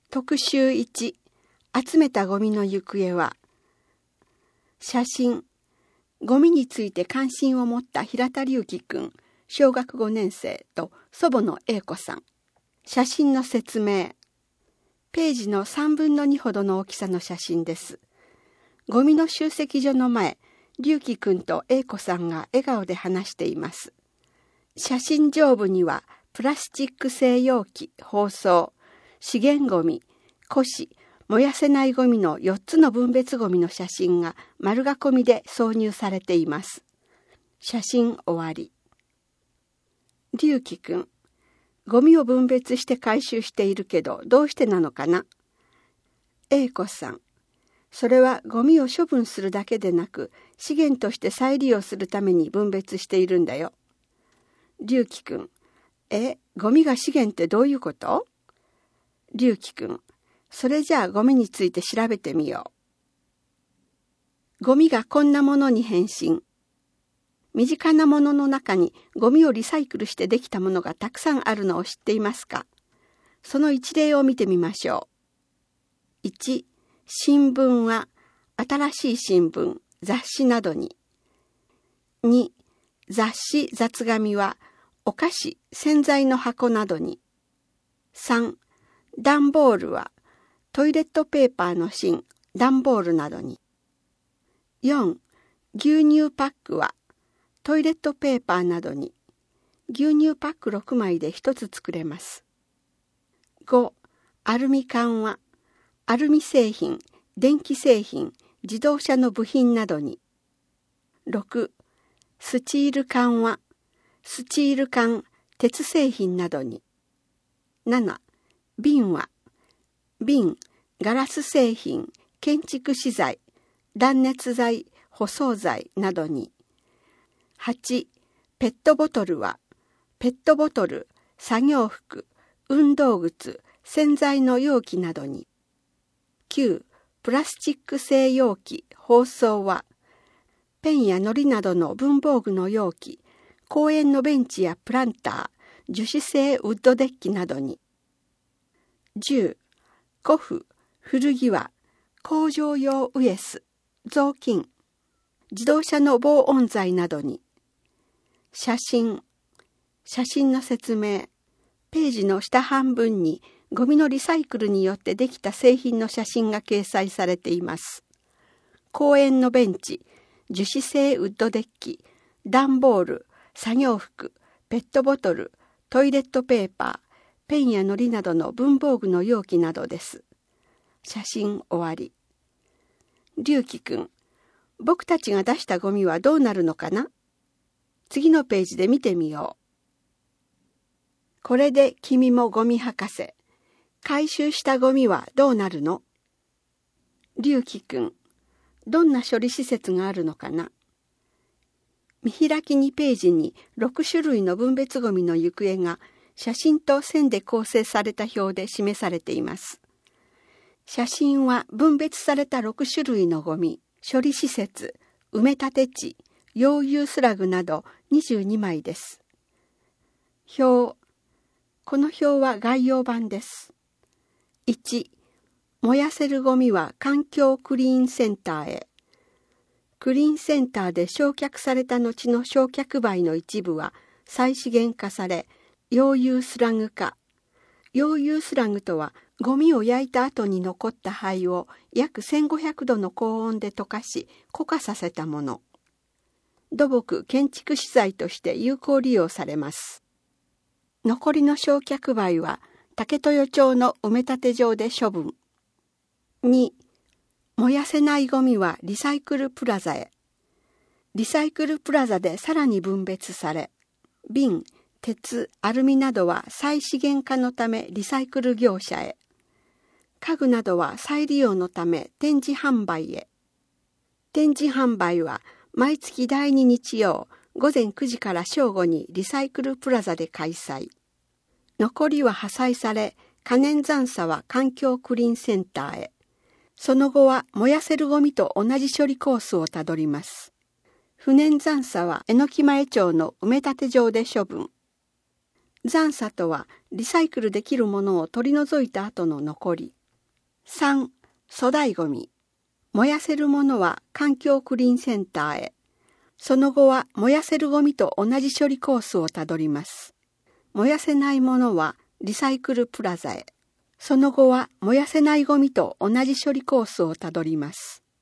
特集1、集めたゴミの行方は、写真、ゴミについて関心を持った平田隆輝くん、小学5年生と祖母の英子さん。写真の説明。ページの3分の2ほどの大きさの写真です。ゴミの集積所の前、隆輝くんと英子さんが笑顔で話しています。写真上部には、プラスチック製容器、包装、資源ゴミ、古紙、燃やせないゴミの4つの分別ゴミの写真が丸囲みで挿入されています。写真終わり。隆輝くん、ゴミを分別して回収しているけど、どうしてなのかな？英子さん、それはゴミを処分するだけでなく、資源として再利用するために分別しているんだよ。隆輝くん、ゴミが資源ってどういうこと？隆輝くん、それじゃあゴミについて調べてみよう。ゴミがこんなものに変身。身近なものの中にゴミをリサイクルしてできたものがたくさんあるのを知っていますか？その一例を見てみましょう。1、新聞は新しい新聞、雑誌などに。2、雑誌、雑紙はお菓子、洗剤の箱などに。3、段ボールはトイレットペーパーの芯、段ボールなどに。4、牛乳パックはトイレットペーパーなどに。牛乳パック6枚で1つ作れます。5、アルミ缶はアルミ製品、電気製品、自動車の部品などに。6、スチール缶はスチール缶、鉄製品などに。7、瓶は瓶、ガラス製品、建築資材、断熱材、舗装材などに。8、ペットボトルはペットボトル、作業服、運動靴、洗剤の容器などに。9、プラスチック製容器、包装はペンや糊などの文房具の容器、公園のベンチやプランター、樹脂製ウッドデッキなどに。10、古布、古着は工場用ウエス、雑巾、自動車の防音材などに。写真の説明。ページの下半分にゴミのリサイクルによってできた製品の写真が掲載されています。公園のベンチ、樹脂製ウッドデッキ、段ボール、作業服、ペットボトル、トイレットペーパー、ペンや糊などの文房具の容器などです。写真終わり。隆輝くん、僕たちが出したゴミはどうなるのかな？次のページで見てみよう。これで君もゴミ博士。回収したゴミはどうなるの？隆輝くん、どんな処理施設があるのかな？見開き2ページに6種類の分別ゴミの行方が写真と線で構成された表で示されています。写真は分別された6種類のゴミ、処理施設、埋め立て地、溶融スラグなど22枚です。表。この表は概要版です。1、燃やせるゴミは環境クリーンセンターへ。クリーンセンターで焼却された後の焼却灰の一部は再資源化され、溶融スラグ化。溶融スラグとは、ゴミを焼いた後に残った灰を約1500度の高温で溶かし、固化させたもの。土木・建築資材として有効利用されます。残りの焼却灰は、竹豊町の埋め立て場で処分。2、燃やせないゴミはリサイクルプラザへ。リサイクルプラザでさらに分別され、瓶、鉄、アルミなどは再資源化のためリサイクル業者へ。家具などは再利用のため展示販売へ。展示販売は毎月第2日曜午前9時から正午にリサイクルプラザで開催。残りは破砕され、可燃残渣は環境クリーンセンターへ。その後は燃やせるゴミと同じ処理コースをたどります。不燃残渣は榎木前町の埋め立て場で処分。残渣とはリサイクルできるものを取り除いた後の残り。 3、粗大ごみ。燃やせるものは環境クリーンセンターへ。その後は燃やせるゴミと同じ処理コースをたどります。燃やせないものはリサイクルプラザへ。その後は燃やせないゴミと同じ処理コースをたどります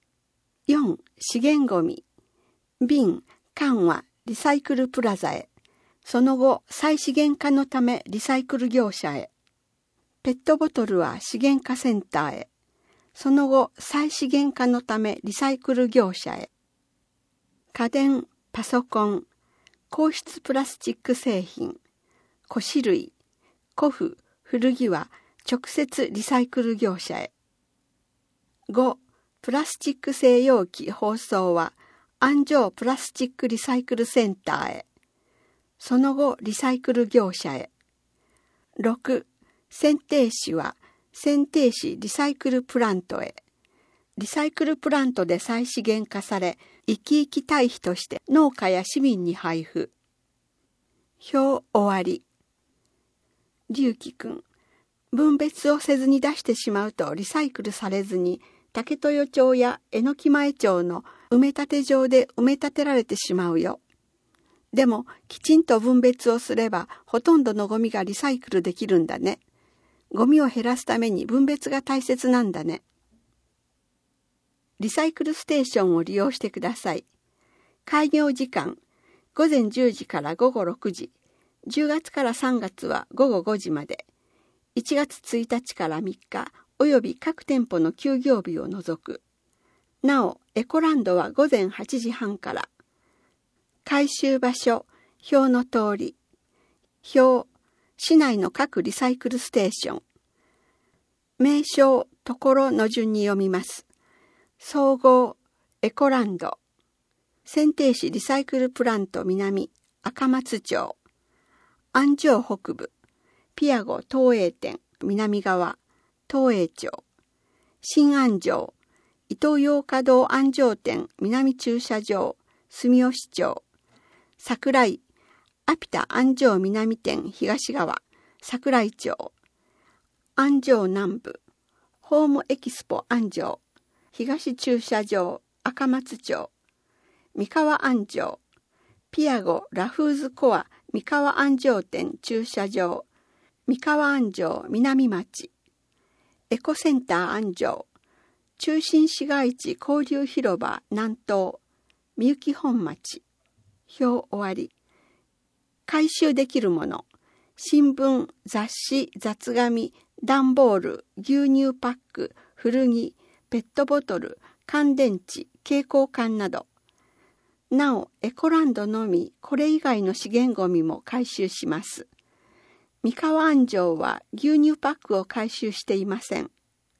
。4、資源ゴミ。瓶、缶はリサイクルプラザへ。その後、再資源化のためリサイクル業者へ。ペットボトルは資源化センターへ。その後、再資源化のためリサイクル業者へ。家電、パソコン、硬質プラスチック製品、古紙類、古布、古着は直接リサイクル業者へ。5、プラスチック製容器包装は安城プラスチックリサイクルセンターへ。その後、リサイクル業者へ。6、剪定紙は剪定紙リサイクルプラントへ。リサイクルプラントで再資源化され、生き生き堆肥として農家や市民に配布。表終わり。龍樹くん、分別をせずに出してしまうとリサイクルされずに、竹豊町や榎木前町の埋め立て場で埋め立てられてしまうよ。でも、きちんと分別をすれば、ほとんどのゴミがリサイクルできるんだね。ゴミを減らすために分別が大切なんだね。リサイクルステーションを利用してください。開業時間、午前10時から午後6時、10月から3月は午後5時まで、1月1日から3日、および各店舗の休業日を除く。なお、エコランドは午前8時半から。回収場所、表の通り。表、市内の各リサイクルステーション。名称、ところの順に読みます。総合、エコランド。剪定紙リサイクルプラント南、赤松町。安城北部、ピアゴ東栄店、南側、東栄町。新安城、伊東洋華堂安城店、南駐車場、住吉町。桜井、アピタ安城南店、東側、桜井町。安城南部、ホームエキスポ安城、東駐車場、赤松町。三河安城、ピアゴラフーズコア三河安城店駐車場、三河安城南町。エコセンター安城、中心市街地交流広場南東、みゆき本町。表終わり。回収できるもの、新聞、雑誌、雑紙、段ボール、牛乳パック、古着、ペットボトル、乾電池、蛍光管など。なお、エコランドのみ、これ以外の資源ゴミも回収します。三河安城は牛乳パックを回収していません。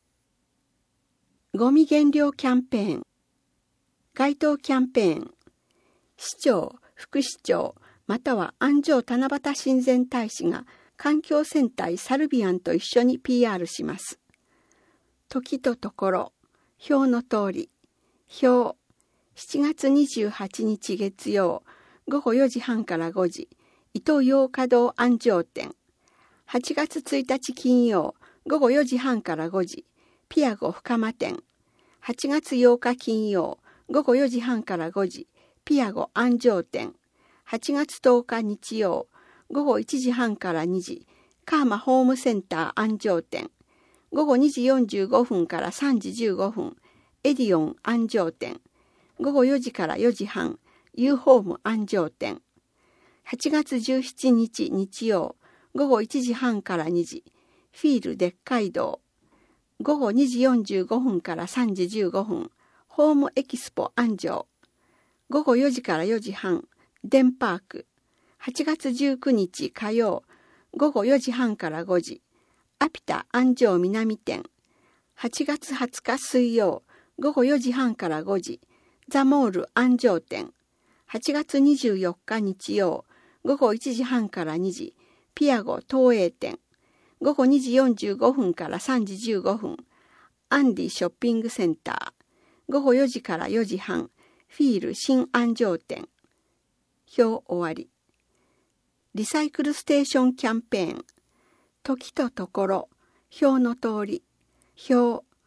ゴミ減量キャンペーン。街頭キャンペーン。市長、副市長、または安城七夕親善大使が環境戦隊サルビアンと一緒に PR します。時とところ、表の通り。表、7月28日月曜、午後4時半から5時、伊東洋華堂安城店。8月1日金曜、午後4時半から5時、ピアゴ深間店。8月8日金曜、午後4時半から5時、ピアゴ安城店。8月10日日曜、午後1時半から2時、カーマホームセンター安城店。午後2時45分から3時15分、エディオン安城店。午後4時から4時半、ユーホーム安城店。8月17日日曜、午後1時半から2時、フィールでっかい道。午後2時45分から3時15分、ホームエキスポ安城。午後4時から4時半、デンパーク。8月19日火曜、午後4時半から5時、アピタ安城南店。8月20日水曜、午後4時半から5時、ザモール安城店。8月24日日曜、午後1時半から2時、ピアゴ東栄店。午後2時45分から3時15分、アンディショッピングセンター。午後4時から4時半、フィール新安城店。表終わり。リサイクルステーションキャンペーン。時とところ、表の通り。表、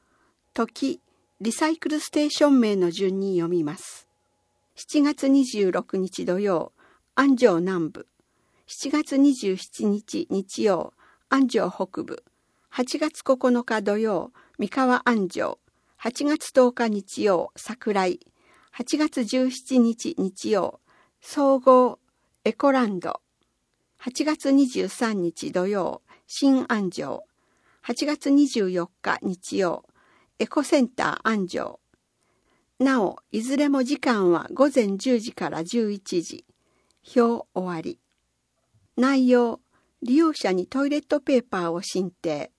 時、リサイクルステーション名の順に読みます。7月26日土曜、安城南部。7月27日日曜、安城北部。8月9日土曜、三河安城。8月10日日曜、桜井。8月17日日曜、総合エコランド。8月23日土曜、新安城。8月24日日曜、エコセンター安城。なお、いずれも時間は午前10時から11時。表終わり。内容、利用者にトイレットペーパーを申請。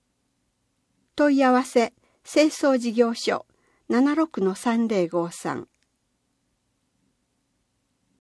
問い合わせ、清掃事業所 76-3053